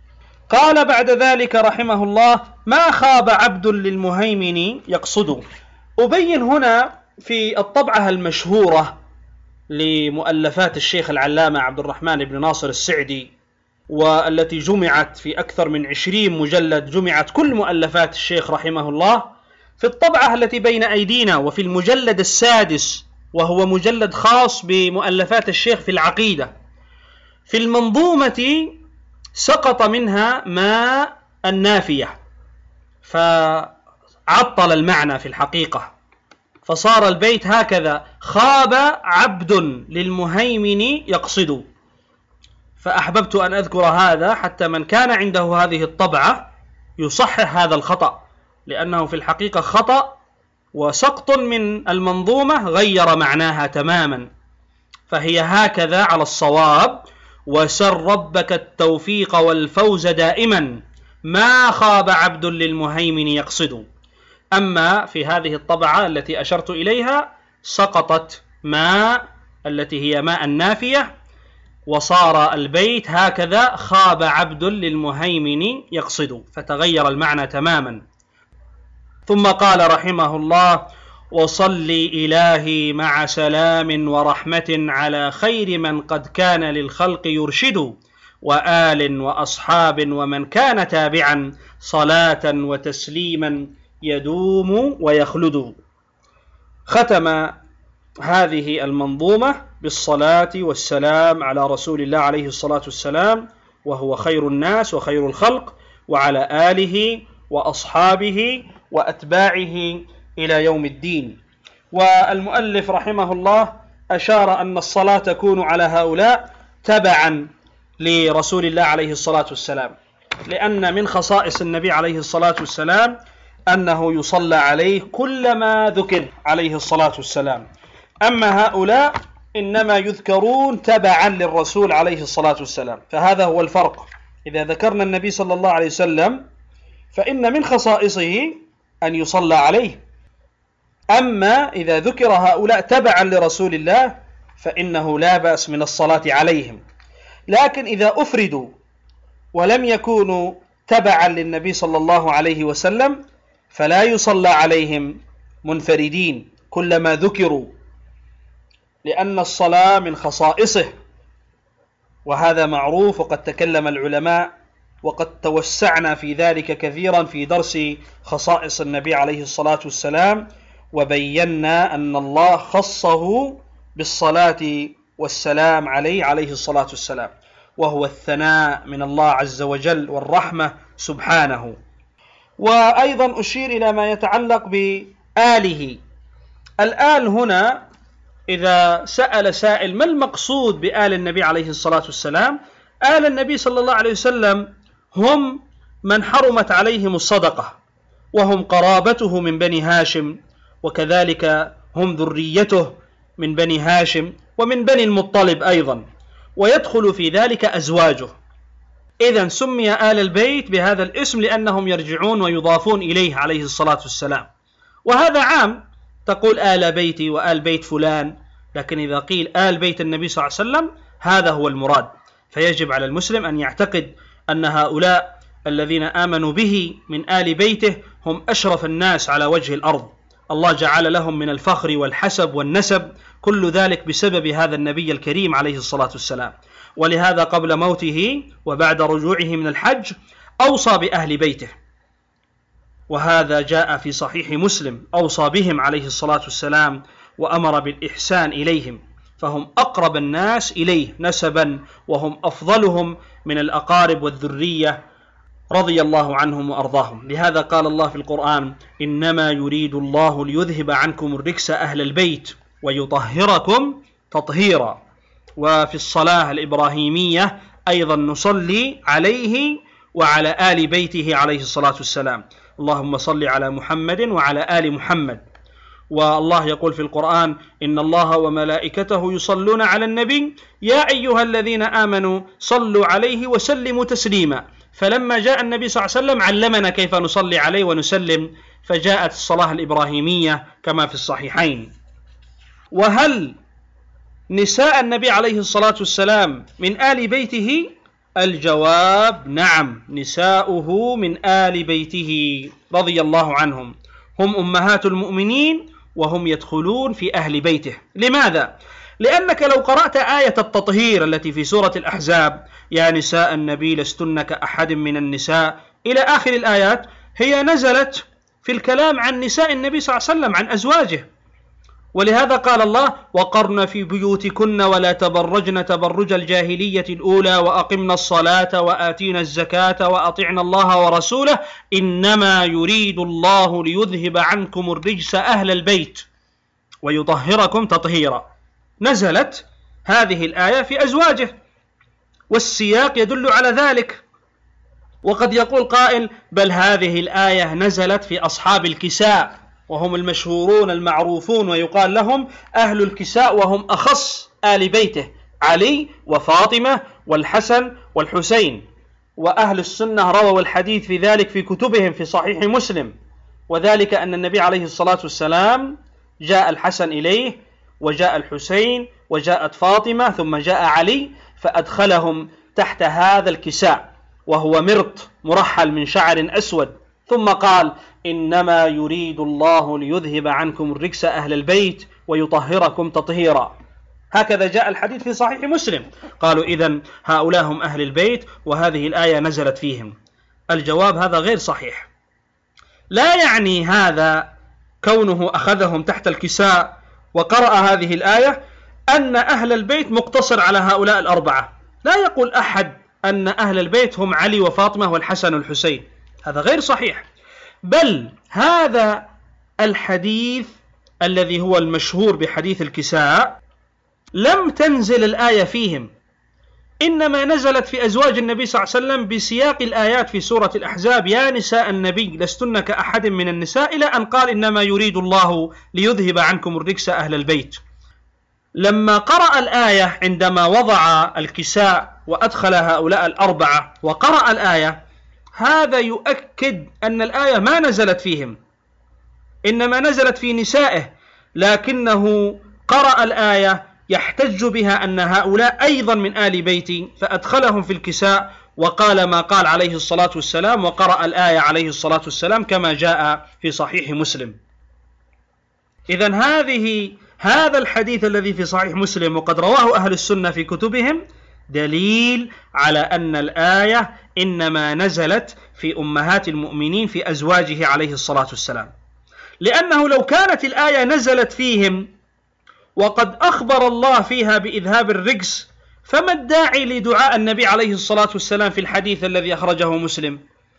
قال بعد ذلك رحمه الله: ما خاب عبد للمهيمن يقصد. أبين هنا في الطبعة المشهورة لمؤلفات الشيخ العلامة عبد الرحمن بن ناصر السعدي، والتي جمعت في أكثر من 20 مجلد، جمعت كل مؤلفات الشيخ رحمه الله في الطبعة التي بين أيدينا، وفي المجلد السادس، وهو مجلد خاص بمؤلفات الشيخ في العقيدة. في المنظومة سقط منها ما النافية فعطل المعنى في الحقيقة، فصار البيت هكذا: خاب عبد للمهيمن يقصد. فأحببت أن أذكر هذا حتى من كان عنده هذه الطبعة يصحح هذا الخطأ، لأنه في الحقيقة خطأ وسقط من المنظومة غير معناها تماما. فهي هكذا على الصواب: وسر ربك التوفيق والفوز دائما، ما خاب عبد للمهيمن يقصد. أما في هذه الطبعة التي أشرت إليها سقطت ما التي هي ماء النافية، وصار البيت هكذا: خاب عبد للمهيمن يقصد، فتغير المعنى تماما. ثم قال رحمه الله: وصلي إلهي مع سلام ورحمة على خير من قد كان للخلق يرشد، وآل وأصحاب ومن كان تابعا، صلاة وتسليما يدوم ويخلد. ختم هذه المنظومة بالصلاة والسلام على رسول الله عليه الصلاة والسلام، وهو خير الناس وخير الخلق، وعلى آله وأصحابه وأتباعه إلى يوم الدين. والمؤلف رحمه الله أشار أن الصلاة تكون على هؤلاء تبعا لرسول الله عليه الصلاة والسلام، لأن من خصائص النبي عليه الصلاة والسلام أنه يصلى عليه كلما ذكر عليه الصلاة والسلام. أما هؤلاء إنما يذكرون تبعا للرسول عليه الصلاة والسلام. فهذا هو الفرق. إذا ذكرنا النبي صلى الله عليه وسلم فإن من خصائصه أن يصلى عليه. أما إذا ذكر هؤلاء تبعا لرسول الله فإنه لا بأس من الصلاة عليهم. لكن إذا أفردوا ولم يكونوا تبعا للنبي صلى الله عليه وسلم فلا يصلى عليهم منفردين كلما ذكروا، لأن الصلاة من خصائصه، وهذا معروف، وقد تكلم العلماء وقد توسعنا في ذلك كثيرا في درس خصائص النبي عليه الصلاة والسلام، وبينا أن الله خصه بالصلاة والسلام عليه الصلاة والسلام، وهو الثناء من الله عز وجل والرحمة سبحانه. وأيضا أشير إلى ما يتعلق بآله. الآل هنا إذا سأل سائل ما المقصود بآل النبي عليه الصلاة والسلام، آل النبي صلى الله عليه وسلم هم من حرمت عليهم الصدقة، وهم قرابته من بني هاشم، وكذلك هم ذريته من بني هاشم ومن بني المطلب أيضا، ويدخل في ذلك أزواجه. إذن سمي آل البيت بهذا الاسم لأنهم يرجعون ويضافون إليه عليه الصلاة والسلام. وهذا عام، تقول آل بيتي وآل بيت فلان، لكن إذا قيل آل بيت النبي صلى الله عليه وسلم هذا هو المراد. فيجب على المسلم أن يعتقد أن هؤلاء الذين آمنوا به من آل بيته هم أشرف الناس على وجه الأرض. الله جعل لهم من الفخر والحسب والنسب كل ذلك بسبب هذا النبي الكريم عليه الصلاة والسلام. ولهذا قبل موته وبعد رجوعه من الحج أوصى بأهل بيته، وهذا جاء في صحيح مسلم، أوصى بهم عليه الصلاة والسلام وأمر بالإحسان إليهم، فهم أقرب الناس إليه نسبا وهم أفضلهم من الأقارب والذرية رضي الله عنهم وأرضاهم. لهذا قال الله في القرآن: إنما يريد الله ليذهب عنكم الرجس أهل البيت ويطهركم تطهيرا. وفي الصلاة الإبراهيمية أيضا نصلي عليه وعلى آل بيته عليه الصلاة والسلام: اللهم صل على محمد وعلى آل محمد. والله يقول في القرآن: إن الله وملائكته يصلون على النبي يا أيها الذين آمنوا صلوا عليه وسلموا تسليما. فلما جاء النبي صلى الله عليه وسلم علمنا كيف نصلي عليه ونسلم، فجاءت الصلاة الإبراهيمية كما في الصحيحين. وهل نساء النبي عليه الصلاة والسلام من آل بيته؟ الجواب: نعم، نساؤه من آل بيته رضي الله عنهم، هم أمهات المؤمنين وهم يدخلون في أهل بيته. لماذا؟ لأنك لو قرأت آية التطهير التي في سورة الأحزاب: يا نساء النبي لستن كأحد من النساء إلى آخر الآيات، هي نزلت في الكلام عن نساء النبي صلى الله عليه وسلم، عن أزواجه. ولهذا قال الله: وقرن في بيوتكن ولا تبرجن تبرج الجاهلية الأولى وأقمنا الصلاة وآتينا الزكاة وأطعنا الله ورسوله إنما يريد الله ليذهب عنكم الرجس أهل البيت ويطهركم تطهيرا. نزلت هذه الآية في أزواجه، والسياق يدل على ذلك. وقد يقول قائل: بل هذه الآية نزلت في أصحاب الكساء، وهم المشهورون المعروفون ويقال لهم أهل الكساء، وهم أخص آل بيته: علي وفاطمة والحسن والحسين. وأهل السنة رووا الحديث في ذلك في كتبهم في صحيح مسلم، وذلك أن النبي عليه الصلاة والسلام جاء الحسن إليه وجاء الحسين وجاءت فاطمة ثم جاء علي، فأدخلهم تحت هذا الكساء وهو مرط مرحل من شعر أسود، ثم قال: إنما يريد الله ليذهب عنكم الرجس أهل البيت ويطهركم تطهيرا. هكذا جاء الحديث في صحيح مسلم. قالوا: إذن هؤلاء هم أهل البيت وهذه الآية نزلت فيهم. الجواب: هذا غير صحيح. لا يعني هذا كونه أخذهم تحت الكساء وقرأ هذه الآية أن أهل البيت مقتصر على هؤلاء الأربعة. لا يقول أحد أن أهل البيت هم علي وفاطمة والحسن والحسين، هذا غير صحيح. بل هذا الحديث الذي هو المشهور بحديث الكساء لم تنزل الآية فيهم، إنما نزلت في أزواج النبي صلى الله عليه وسلم بسياق الآيات في سورة الأحزاب: يا نساء النبي لستن كأحد من النساء، إلى أن قال: إنما يريد الله ليذهب عنكم الرجس أهل البيت. لما قرأ الآية عندما وضع الكساء وأدخل هؤلاء الأربعة وقرأ الآية، هذا يؤكد أن الآية ما نزلت فيهم، إنما نزلت في نسائه، لكنه قرأ الآية يحتج بها أن هؤلاء أيضا من آل بيتي، فأدخلهم في الكساء وقال ما قال عليه الصلاة والسلام، وقرأ الآية عليه الصلاة والسلام كما جاء في صحيح مسلم. إذن هذا الحديث الذي في صحيح مسلم وقد رواه أهل السنة في كتبهم دليل على أن الآية إنما نزلت في أمهات المؤمنين في أزواجه عليه الصلاة والسلام، لأنه لو كانت الآية نزلت فيهم وقد أخبر الله فيها بإذهاب الرجس، فما الداعي لدعاء النبي عليه الصلاة والسلام في الحديث الذي أخرجه مسلم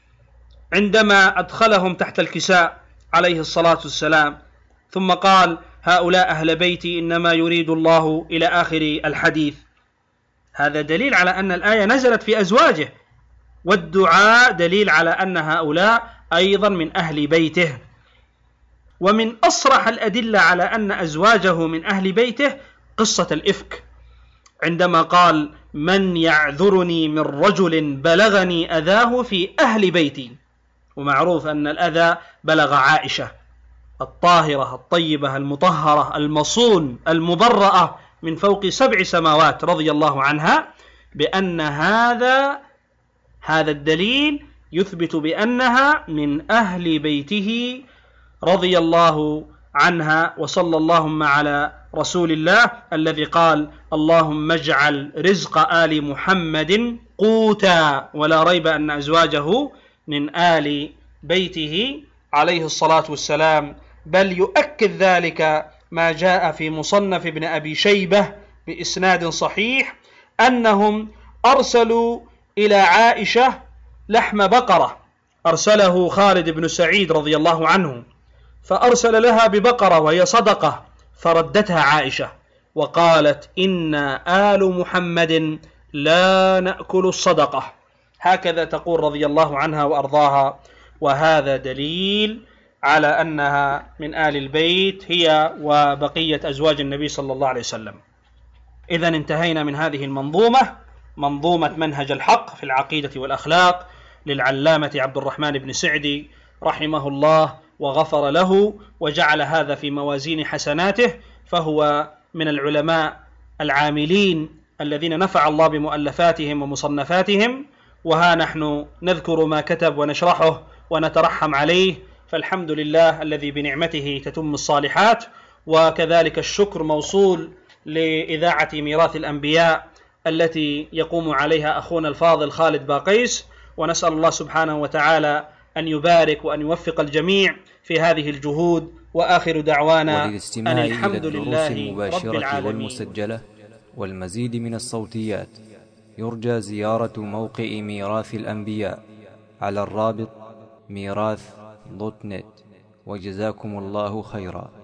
عندما أدخلهم تحت الكساء عليه الصلاة والسلام ثم قال: هؤلاء أهل بيتي إنما يريد الله إلى آخر الحديث؟ هذا دليل على أن الآية نزلت في أزواجه، والدعاء دليل على أن هؤلاء أيضا من أهل بيته. ومن أصرح الأدلة على أن أزواجه من أهل بيته قصة الإفك، عندما قال: من يعذرني من رجل بلغني أذاه في أهل بيتي. ومعروف أن الأذى بلغ عائشة الطاهرة الطيبة المطهرة المصون المبرأة من فوق 7 سماوات رضي الله عنها، بأن هذا الدليل يثبت بأنها من أهل بيته رضي الله عنها. وصلى اللهم على رسول الله الذي قال: اللهم اجعل رزق آل محمد قوتا. ولا ريب أن أزواجه من آل بيته عليه الصلاة والسلام، بل يؤكد ذلك ما جاء في مصنف ابن أبي شيبة بإسناد صحيح أنهم أرسلوا إلى عائشة لحم بقرة، أرسله خالد بن سعيد رضي الله عنه، فأرسل لها ببقرة وهي صدقة، فردتها عائشة وقالت: إنا آل محمد لا نأكل الصدقة. هكذا تقول رضي الله عنها وأرضاها، وهذا دليل على أنها من آل البيت هي وبقية أزواج النبي صلى الله عليه وسلم. إذن انتهينا من هذه المنظومة، منظومة منهج الحق في العقيدة والأخلاق للعلامة عبد الرحمن بن سعدي رحمه الله وغفر له وجعل هذا في موازين حسناته، فهو من العلماء العاملين الذين نفع الله بمؤلفاتهم ومصنفاتهم. وها نحن نذكر ما كتب ونشرحه ونترحم عليه، فالحمد لله الذي بنعمته تتم الصالحات. وكذلك الشكر موصول لإذاعة ميراث الأنبياء التي يقوم عليها أخونا الفاضل خالد باقيس، ونسأل الله سبحانه وتعالى أن يبارك وأن يوفق الجميع في هذه الجهود. وآخر دعوانا أن الحمد لله رب العالمين. والمسجلة والمزيد من الصوتيات يرجى زيارة موقع ميراث الأنبياء على الرابط ميراث.net. وجزاكم الله خيرا.